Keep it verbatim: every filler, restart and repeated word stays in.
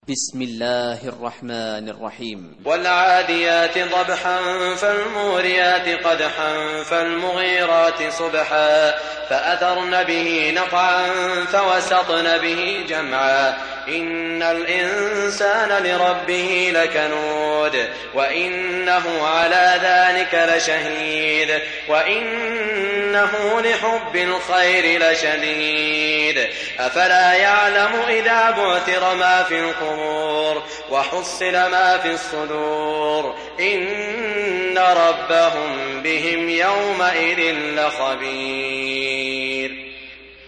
بسم الله الرحمن الرحيم. والعاديات ضبحا فالموريات قدحا فالمغيرات صبحا فأثرن به نقعا فوسطن به جمعا إن الإنسان لربه لكنود وإنه على ذلك لشهيد وإنه لحب الخير لشديد أفلا يعلم إذا بعثر ما في القبور وحصل ما في الصدور إن ربهم بهم يومئذ لخبير.